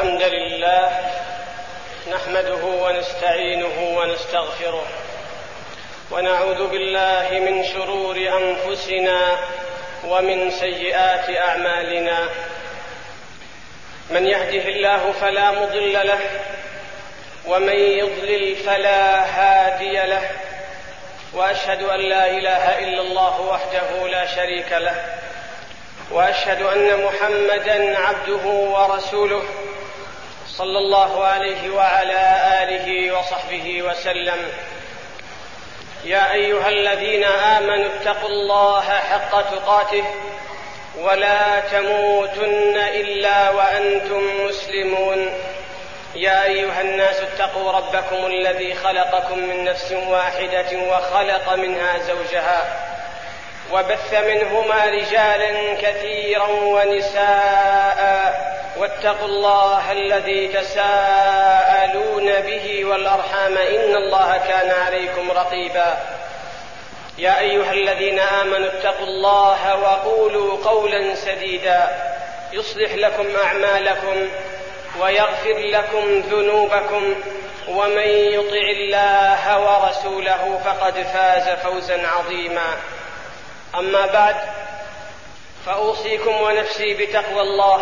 الحمد لله نحمده ونستعينه ونستغفره ونعوذ بالله من شرور أنفسنا ومن سيئات أعمالنا. من يهده الله فلا مضل له ومن يضلل فلا هادي له، وأشهد أن لا إله إلا الله وحده لا شريك له، وأشهد أن محمدًا عبده ورسوله صلى الله عليه وعلى آله وصحبه وسلم. يا أيها الذين آمنوا اتقوا الله حق تقاته ولا تموتن إلا وأنتم مسلمون. يا أيها الناس اتقوا ربكم الذي خلقكم من نفس واحدة وخلق منها زوجها وبث منهما رجالا كثيرا ونساء، واتقوا الله الذي تساءلون به والأرحام إن الله كان عليكم رقيبا. يا أيها الذين آمنوا اتقوا الله وقولوا قولا سديدا يصلح لكم أعمالكم ويغفر لكم ذنوبكم، ومن يطع الله ورسوله فقد فاز فوزا عظيما. أما بعد، فأوصيكم ونفسي بتقوى الله.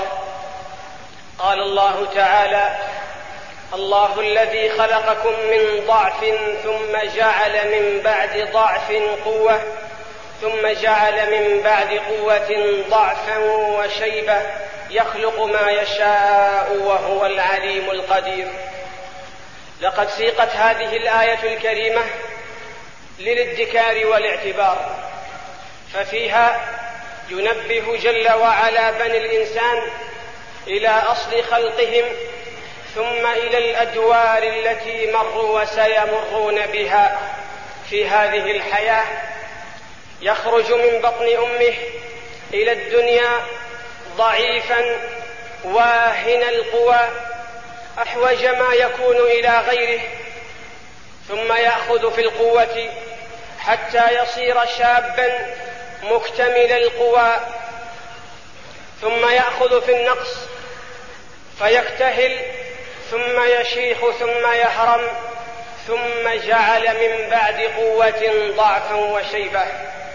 قال الله تعالى: الله الذي خلقكم من ضعف ثم جعل من بعد ضعف قوة ثم جعل من بعد قوة ضعفا وشيبة يخلق ما يشاء وهو العليم القدير. لقد سيقت هذه الآية الكريمة للادكار والاعتبار، ففيها ينبه جل وعلا بني الإنسان إلى أصل خلقهم، ثم إلى الأدوار التي مروا وسيمرون بها في هذه الحياة. يخرج من بطن أمه إلى الدنيا ضعيفا واهن القوى أحوج ما يكون إلى غيره، ثم يأخذ في القوة حتى يصير شابا مكتمل القوى، ثم يأخذ في النقص فيكتهل، ثم يشيخ، ثم يهرم، ثم جعل من بعد قوة ضعفا وشيبة.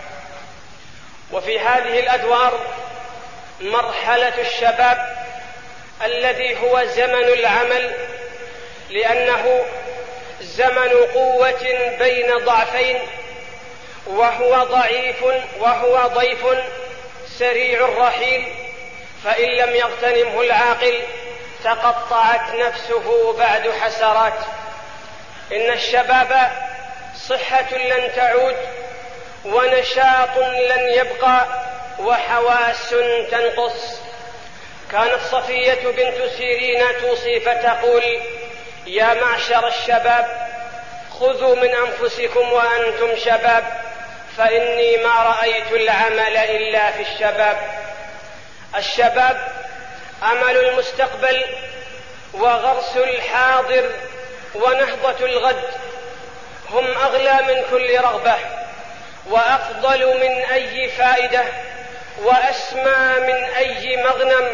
وفي هذه الأدوار مرحلة الشباب الذي هو زمن العمل، لأنه زمن قوة بين ضعفين، وهو ضيف سريع الرحيل، فإن لم يغتنمه العاقل تقطعت نفسه بعد حسرات. إن الشباب صحة لن تعود، ونشاط لن يبقى، وحواس تنقص. كانت صفية بنت سيرين توصي فتقول: يا معشر الشباب، خذوا من أنفسكم وأنتم شباب، فإني ما رأيت العمل إلا في الشباب. الشباب أمل المستقبل وغرس الحاضر ونهضة الغد، هم أغلى من كل رغبة، وأفضل من أي فائدة، وأسمى من أي مغنم.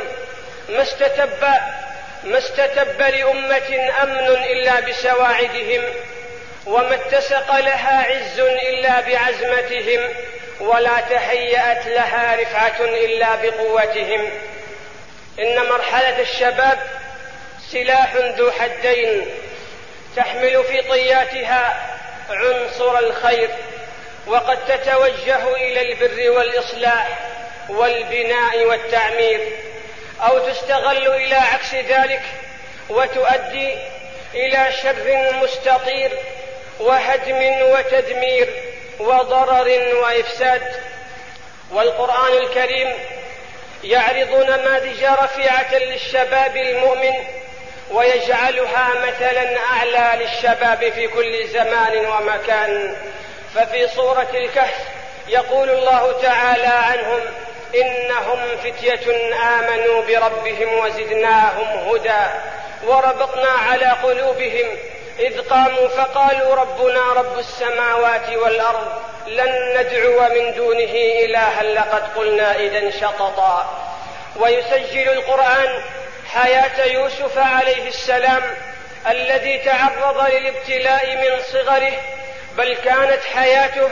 ما استتب لأمة أمن إلا بسواعدهم، وما اتسق لها عز إلا بعزمتهم، ولا تهيأت لها رفعة إلا بقوتهم. إن مرحلة الشباب سلاح ذو حدين، تحمل في طياتها عنصر الخير، وقد تتوجه إلى البر والإصلاح والبناء والتعمير، أو تستغل إلى عكس ذلك وتؤدي إلى شر مستطير وهدم وتدمير وضرر وإفساد. والقرآن الكريم يعرض نماذج رفيعة للشباب المؤمن، ويجعلها مثلا أعلى للشباب في كل زمان ومكان. ففي سورة الكهف يقول الله تعالى عنهم: إنهم فتية آمنوا بربهم وزدناهم هدى وربطنا على قلوبهم إذ قاموا فقالوا ربنا رب السماوات والأرض لن ندعو من دونه إلها لقد قلنا إذا شططا. ويسجل القرآن حياة يوسف عليه السلام الذي تعرض للابتلاء من صغره، بل كانت حياته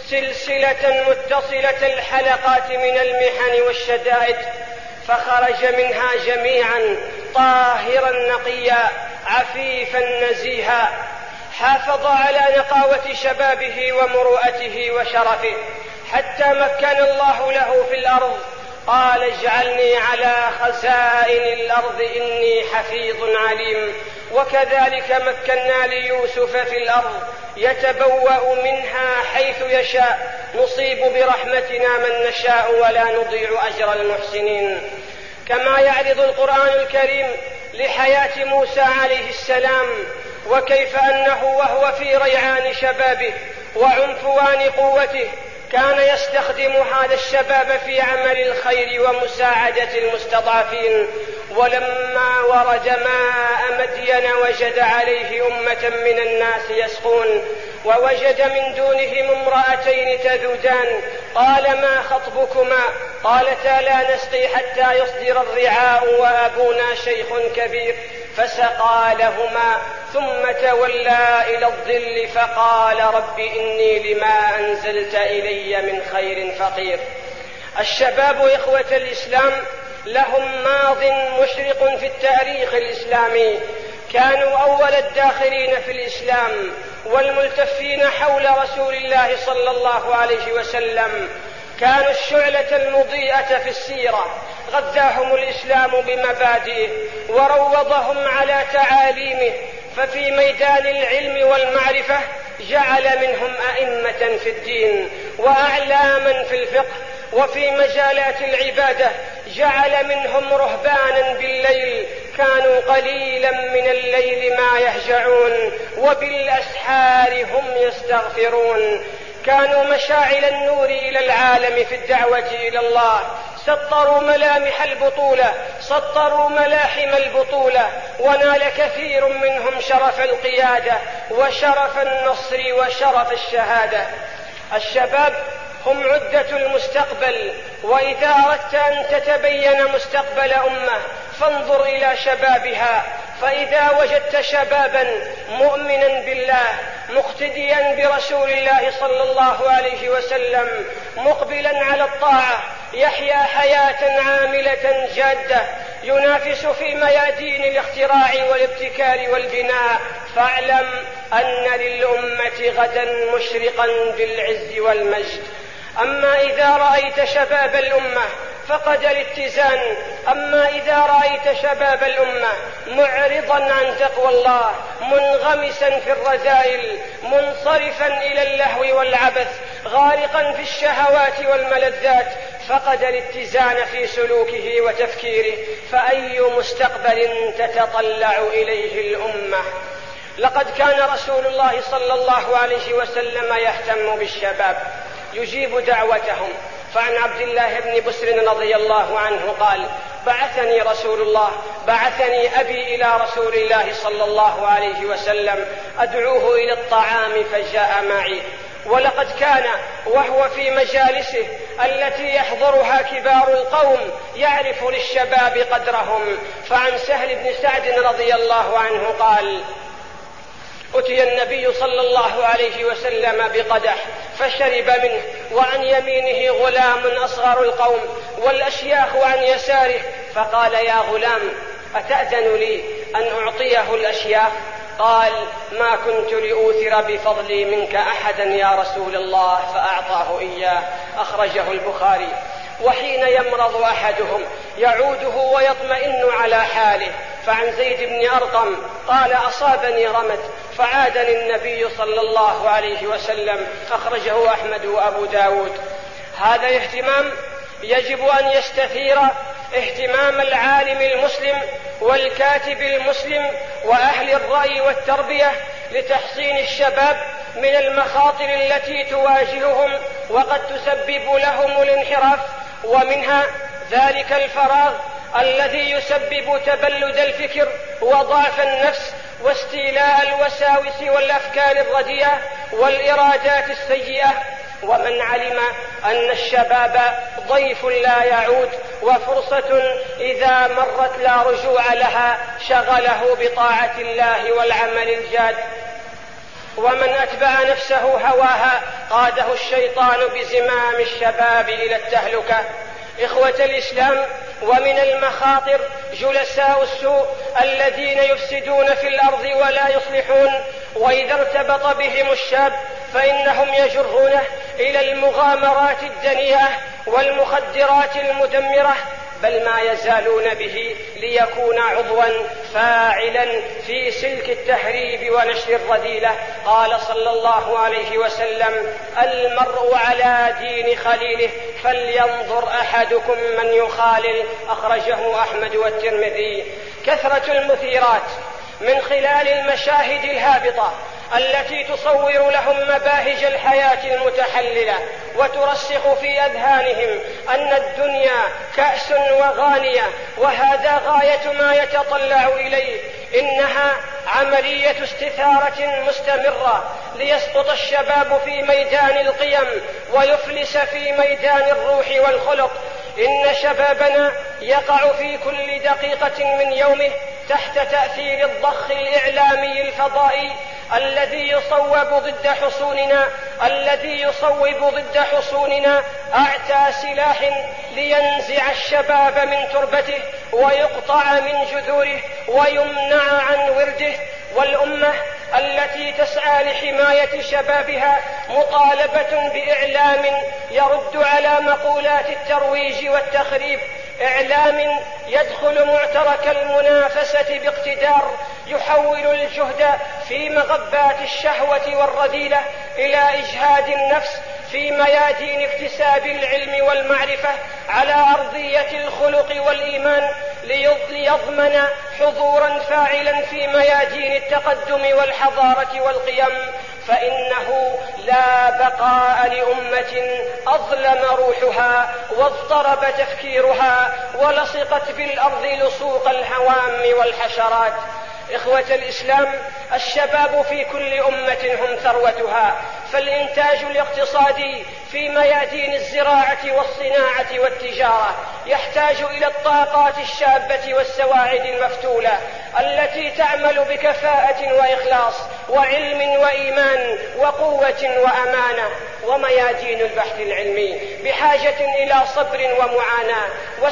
سلسلة متصلة الحلقات من المحن والشدائد، فخرج منها جميعا طاهرا نقيا عفيفا نزيها، حافظ على نقاوة شبابه ومروءته وشرفه حتى مكن الله له في الأرض. قال اجعلني على خزائن الأرض إني حفيظ عليم. وكذلك مكنا ليوسف في الأرض يتبوأ منها حيث يشاء، نصيب برحمتنا من نشاء ولا نضيع أجر المحسنين. كما يعرض القرآن الكريم لحياة موسى عليه السلام، وكيف أنه وهو في ريعان شبابه وعنفوان قوته كان يستخدم هذا الشباب في عمل الخير ومساعدة المستضعفين. ولما ورد ماء مدين وجد عليه أمة من الناس يسقون، ووجد من دونهم امرأتين تذودان، قال ما خطبكما؟ قالتا لا نسقي حتى يصدر الرعاء وأبونا شيخ كبير، فسقى لهما ثم تولى إلى الظل فقال رب إني لما أنزلت إلي من خير فقير. الشباب إخوة الإسلام لهم ماض مشرق في التاريخ الإسلامي، كانوا أول الداخلين في الإسلام والملتفين حول رسول الله صلى الله عليه وسلم، كانوا الشعلة المضيئة في السيرة، غذاهم الإسلام بمبادئه وروضهم على تعاليمه، ففي ميدان العلم والمعرفة جعل منهم أئمة في الدين وأعلاما في الفقه، وفي مجالات العبادة جعل منهم رهبانا بالليل كانوا قليلا من الليل ما يهجعون وبالأسحار هم يستغفرون، كانوا مشاعل النور إلى العالم في الدعوة إلى الله، سطروا ملامح البطولة، سطروا ملاحم البطولة، ونال كثير منهم شرف القيادة وشرف النصر وشرف الشهادة. الشباب هم عدة المستقبل، وإذا أردت أن تتبين مستقبل أمة فانظر إلى شبابها، فإذا وجدت شبابا مؤمنا بالله مقتديا برسول الله صلى الله عليه وسلم مقبلا على الطاعة يحيا حياة عاملة جادة ينافس في ميادين الاختراع والابتكار والبناء، فاعلم أن للأمة غدا مشرقا بالعز والمجد. أما إذا رأيت شباب الأمة فقد الاتزان، أما إذا رأيت شباب الأمة معرضا عن تقوى الله، منغمسا في الرذائل، منصرفا إلى اللهو والعبث، غارقا في الشهوات والملذات، فقد الاتزان في سلوكه وتفكيره، فأي مستقبل تتطلع إليه الأمة؟ لقد كان رسول الله صلى الله عليه وسلم يهتم بالشباب، يجيب دعوتهم. فعن عبد الله بن بسر رضي الله عنه قال بعثني رسول الله، بعثني أبي إلى رسول الله صلى الله عليه وسلم أدعوه إلى الطعام فجاء معي. ولقد كان وهو في مجالسه التي يحضرها كبار القوم يعرف للشباب قدرهم. فعن سهل بن سعد رضي الله عنه قال أتي النبي صلى الله عليه وسلم بقدح فشرب منه، وعن يمينه غلام أصغر القوم والأشياخ عن يساره، فقال يا غلام أتأذن لي أن أعطيه الأشياخ؟ قال ما كنت لأوثر بفضلي منك أحدا يا رسول الله، فأعطاه إياه. أخرجه البخاري. وحين يمرض أحدهم يعوده ويطمئن على حاله. فعن زيد بن أرقم قال أصابني رمد فعادني النبي صلى الله عليه وسلم. أخرجه أحمد وأبو داود. هذا الاهتمام يجب أن يستثير اهتمام العالم المسلم والكاتب المسلم وأهل الرأي والتربية لتحصين الشباب من المخاطر التي تواجههم وقد تسبب لهم الانحراف، ومنها ذلك الفراغ الذي يسبب تبلد الفكر وضعف النفس واستيلاء الوساوس والأفكار الرديئة والإرادات السيئة. ومن علم أن الشباب ضيف لا يعود وفرصة إذا مرت لا رجوع لها شغله بطاعة الله والعمل الجاد. ومن أتبع نفسه هواها قاده الشيطان بزمام الشباب إلى التهلكة. إخوة الإسلام، ومن المخاطر جلساء السوء الذين يفسدون في الأرض ولا يصلحون، وإذا ارتبط بهم الشاب فإنهم يجرونه إلى المغامرات الدنيئة والمخدرات المدمرة، بل ما يزالون به ليكون عضوا فاعلا في سلك التهريب ونشر الرذيلة. قال صلى الله عليه وسلم: المرء على دين خليله فلينظر أحدكم من يخالل. أخرجه أحمد والترمذي. كثرة المثيرات من خلال المشاهد الهابطة التي تصور لهم مباهج الحياة المتحللة وترسخ في أذهانهم أن الدنيا كأس وغانية وهذا غاية ما يتطلع إليه، إنها عملية استثارة مستمرة ليسقط الشباب في ميدان القيم ويفلس في ميدان الروح والخلق. إن شبابنا يقع في كل دقيقة من يومه تحت تأثير الضخ الإعلامي الفضائي الذي يصوب ضد حصوننا أعتى سلاح لينزع الشباب من تربته ويقطع من جذوره ويمنع عن ورده. والأمة التي تسعى لحماية شبابها مطالبة بإعلام يرد على مقولات الترويج والتخريب، إعلام يدخل معترك المنافسة باقتدار، يحول الجهد في مغبات الشهوة والرذيلة إلى إجهاد النفس في ميادين اكتساب العلم والمعرفة على أرضية الخلق والإيمان، ليضمن حضورا فاعلا في ميادين التقدم والحضارة والقيم. فإنه لا بقاء لأمة أظلم روحها واضطرب تفكيرها ولصقت بالأرض لصوق الهوام والحشرات. إخوة الإسلام، الشباب في كل أمة هم ثروتها، فالإنتاج الاقتصادي في ميادين الزراعة والصناعة والتجارة يحتاج إلى الطاقات الشابة والسواعد المفتولة التي تعمل بكفاءة وإخلاص وعلم وإيمان وقوة وأمانة. وميادين البحث العلمي بحاجة إلى صبر ومعاناة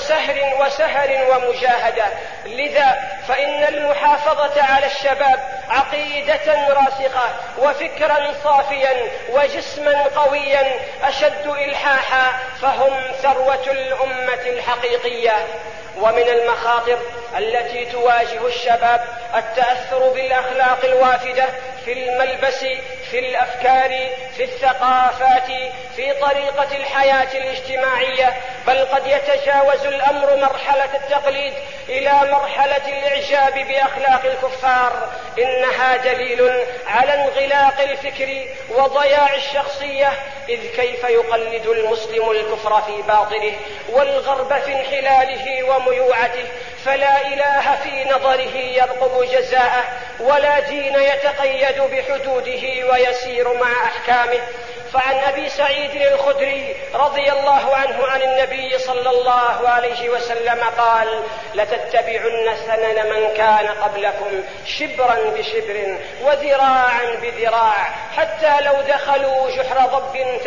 وسهر ومجاهدة. لذا فإن المحافظة على الشباب عقيدة راسخة وفكرا صافيا وجسما قويا أشد إلحاحا، فهم ثروة الأمة الحقيقية. ومن المخاطر التي تواجه الشباب التأثر بالأخلاق الوافدة في الملبس، في الأفكار، في الثقافات، في طريقة الحياة الاجتماعية، بل قد يتجاوز الأمر مرحلة التقليد إلى مرحلة الإعجاب بأخلاق الكفار. إنها دليل على انغلاق الفكر وضياع الشخصية، إذ كيف يقلد المسلم الكفر في باطنه والغرب في انحلاله وميوعته، فلا إله في نظره يرقب جزاءه، ولا دين يتقيد بحدوده ويسير مع أحكامه. فعن أبي سعيد الخدري رضي الله عنه عن النبي صلى الله عليه وسلم قال: لتتبعن سنن من كان قبلكم شبرا بشبر وذراعا بذراع، حتى لو دخلوا جحر ضب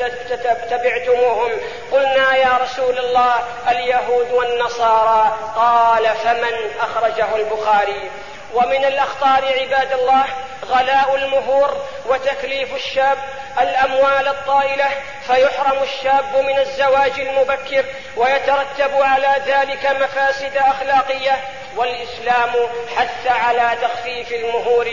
تبعتموهم. قلنا: يا رسول الله اليهود والنصارى؟ قال: فمن؟ أخرجه البخاري. ومن الأخطار عباد الله غلاء المهور وتكليف الشاب الأموال الطائلة، فيحرم الشاب من الزواج المبكر ويترتب على ذلك مفاسد أخلاقية. والإسلام حث على تخفيف المهور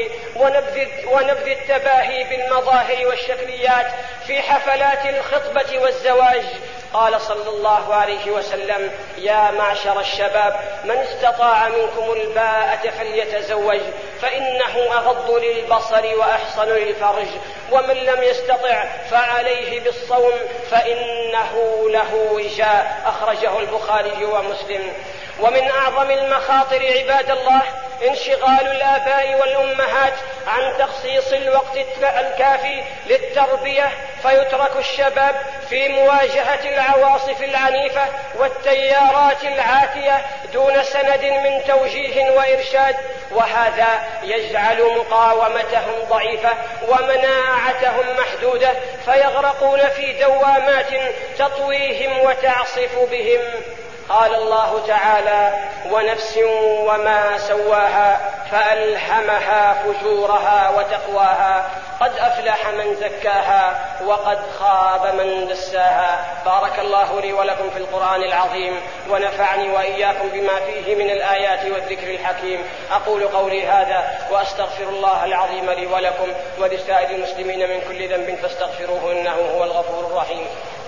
ونبذ التباهي بالمظاهر والشكليات في حفلات الخطبة والزواج. قال صلى الله عليه وسلم: يا معشر الشباب، من استطاع منكم الباءة فليتزوج، فإنه أغض للبصر وأحصن للفرج، ومن لم يستطع فعليه بالصوم فإنه له وجاء. أخرجه البخاري ومسلم. ومن أعظم المخاطر عباد الله انشغال الآباء والأمهات عن تخصيص الوقت الكافي للتربية، فيترك الشباب في مواجهة العواصف العنيفة والتيارات العاتية دون سند من توجيه وإرشاد، وهذا يجعل مقاومتهم ضعيفة ومناعتهم محدودة، فيغرقون في دوامات تطويهم وتعصف بهم. قال الله تعالى: ونفس وما سواها فألهمها فجورها وتقواها قد أفلح من زكاها وقد خاب من دساها. بارك الله لي ولكم في القرآن العظيم، ونفعني وإياكم بما فيه من الآيات والذكر الحكيم. أقول قولي هذا وأستغفر الله العظيم لي ولكم ولسائر المسلمين من كل ذنب فاستغفروه إنه هو الغفور الرحيم.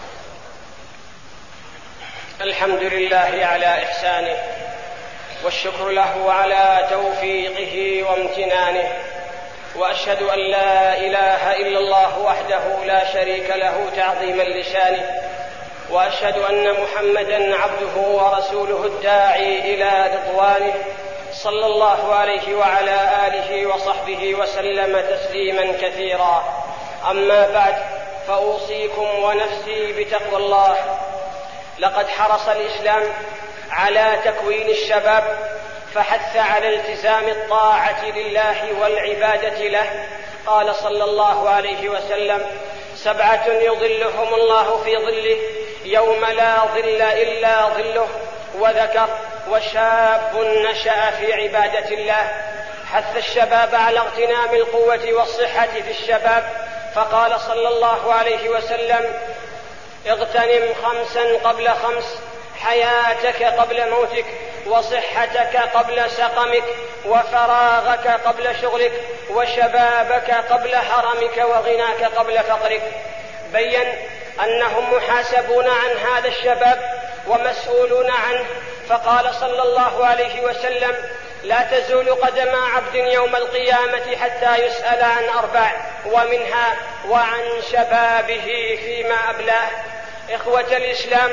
الحمد لله على إحسانه، والشكر له على توفيقه وامتنانه، وأشهد أن لا إله إلا الله وحده لا شريك له تعظيما لشانه، وأشهد أن محمدا عبده ورسوله الداعي إلى رضوانه، صلى الله عليه وعلى آله وصحبه وسلم تسليما كثيرا. أما بعد، فأوصيكم ونفسي بتقوى الله. لقد حرص الإسلام على تكوين الشباب، فحث على التزام الطاعة لله والعبادة له. قال صلى الله عليه وسلم: 7 يظلهم الله في ظله يوم لا ظل إلا ظله، وذكر: وشاب نشأ في عبادة الله. حث الشباب على اغتنام القوة والصحة في الشباب، فقال صلى الله عليه وسلم: اغتنم 5 قبل 5، حياتك قبل موتك، وصحتك قبل سقمك، وفراغك قبل شغلك، وشبابك قبل هرمك، وغناك قبل فقرك. بين أنهم محاسبون عن هذا الشباب ومسؤولون عنه، فقال صلى الله عليه وسلم: لا تزول قدم عبد يوم القيامة حتى يسأل عن 4، ومنها وعن شبابه فيما أبلاه. إخوة الإسلام،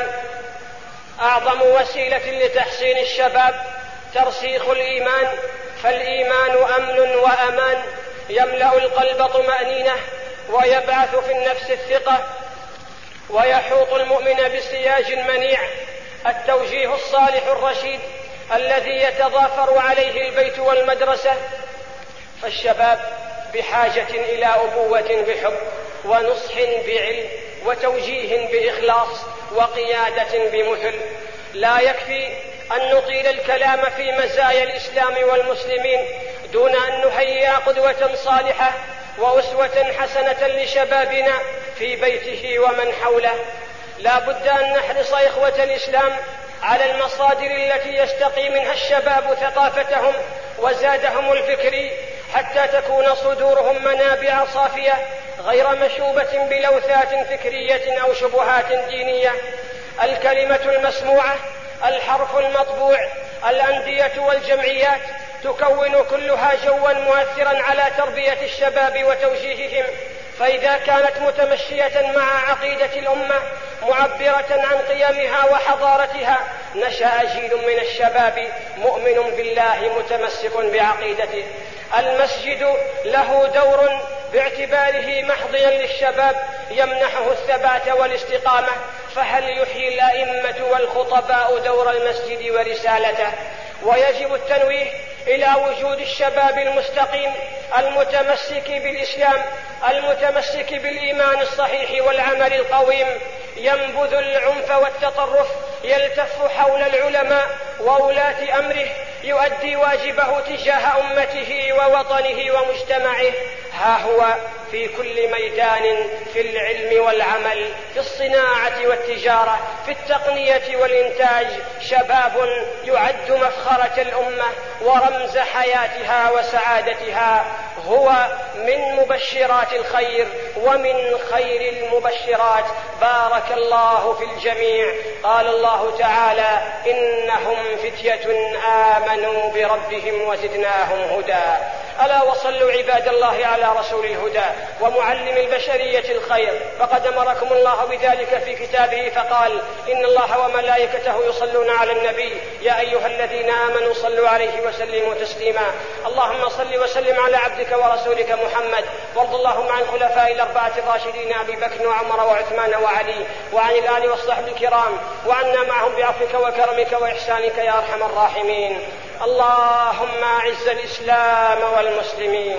أعظم وسيلة لتحسين الشباب ترسيخ الإيمان، فالإيمان أمن وأمان، يملأ القلب طمأنينة، ويبعث في النفس الثقة، ويحوط المؤمن بسياج منيع. التوجيه الصالح الرشيد الذي يتضافر عليه البيت والمدرسة. فالشباب بحاجة إلى أبوة بحب، ونصح بعلم، وتوجيه بإخلاص، وقيادة بمثل. لا يكفي أن نطيل الكلام في مزايا الإسلام والمسلمين دون أن نهيئ قدوة صالحة وأسوة حسنة لشبابنا في بيته ومن حوله. لا بد أن نحرص إخوة الإسلام على المصادر التي يستقي منها الشباب ثقافتهم وزادهم الفكري، حتى تكون صدورهم منابع صافية غير مشوبة بلوثات فكرية أو شبهات دينية. الكلمة المسموعة، الحرف المطبوع، الأندية والجمعيات تكون كلها جوا مؤثرا على تربية الشباب وتوجيههم، فإذا كانت متمشية مع عقيدة الأمة معبرة عن قيمها وحضارتها، نشأ جيل من الشباب مؤمن بالله متمسك بعقيدته. المسجد له دور باعتباره محضيا للشباب يمنحه الثبات والاستقامة، فهل يحيي الأئمة والخطباء دور المسجد ورسالته؟ ويجب التنويه إلى وجود الشباب المستقيم المتمسك بالإسلام، المتمسك بالإيمان الصحيح والعمل القويم، ينبذ العنف والتطرف، يلتف حول العلماء وولاة أمره، يؤدي واجبه تجاه أمته ووطنه ومجتمعه. ها هو في كل ميدان، في العلم والعمل، في الصناعة والتجارة، في التقنية والإنتاج، شباب يعد مفخرة الأمة ورمز حياتها وسعادتها. هو من مبشرات الخير ومن خير المبشرات. بارك الله في الجميع. قال الله تعالى: إنهم فتية آمنوا بربهم وزدناهم هدى. ألا وصلوا عباد الله على رسول الهدى ومعلم البشرية الخير، فقد أمركم الله بذلك في كتابه فقال: إن الله وملائكته يصلون على النبي يا أيها الذين آمنوا صلوا عليه وسلموا تسليما. اللهم صل وسلم على عبدك ورسولك محمد، وارض اللهم عن الخلفاء الأربعة الراشدين أبي بكر وعمر وعثمان وعلي، وعن الآل والصحب الكرام، وعنا معهم بعفوك وكرمك وإحسانك يا أرحم الراحمين. اللهم أعز الإسلام والمسلمين،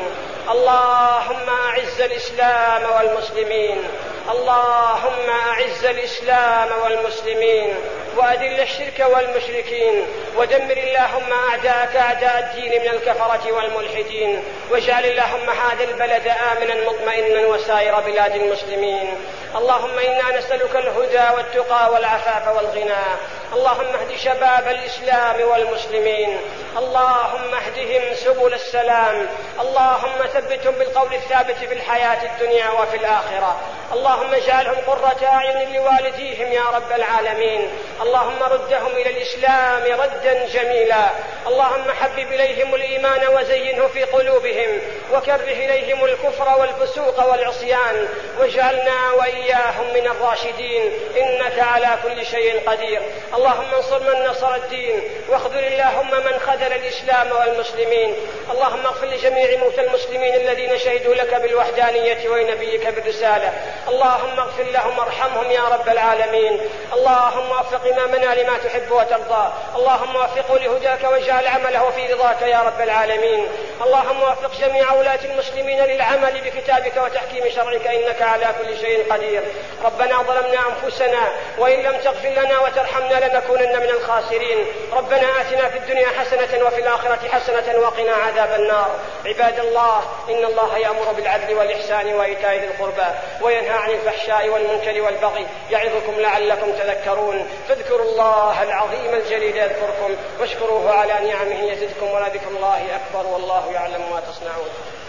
اللهم أعز الإسلام والمسلمين، اللهم أعز الإسلام والمسلمين، وأذل الشرك والمشركين، ودمر اللهم أعداءك أعداء الدين من الكفرة والملحدين، واجعل اللهم هذا البلد آمنا مطمئنا وسائر بلاد المسلمين. اللهم إنا نسألك الهدى والتقى والعفاف والغنى. اللهم اهد شباب الإسلام والمسلمين، اللهم اهدهم سبل السلام، اللهم ثبتهم بالقول الثابت في الحياة الدنيا وفي الآخرة. اللهم اجعلهم قرة أعين لوالديهم يا رب العالمين. اللهم ردهم إلى الإسلام ردا جميلا. اللهم حبب إليهم الإيمان وزينه في قلوبهم، وكره إليهم الكفر والفسوق والعصيان، واجعلنا وإياهم من الراشدين، إنك على كل شيء قدير. اللهم انصر من نصر الدين، واخذل اللهم من خذل الإسلام والمسلمين. اللهم اغفر لجميع موتى المسلمين الذين شهدوا لك بالوحدانية ونبيك بالرسالة. اللهم اغفر لهم وارحمهم يا رب العالمين. اللهم وفق إمامنا لما تحب وترضى، اللهم وفقه لهداك واجعل عمله في رضاك يا رب العالمين. اللهم وفق جميع ولاة المسلمين للعمل بكتابك وتحكيم شرعك، إنك على كل شيء قدير. ربنا ظلمنا أنفسنا وإن لم تغفر لنا وترحمنا لنكونن من الخاسرين. ربنا آتنا في الدنيا حسنة وفي الآخرة حسنة وقنا عذاب النار. عباد الله، إن الله يأمر بالعدل والإحسان وإيتاء ذي القربى وينهى عن الفحشاء والمنكر والبغي، يعظكم لعلكم تذكرون. فاذكروا الله العظيم الجليل يذكركم، واشكروه على نعمه يزدكم، ولذكر الله أكبر، والله يعلم ما تصنعون.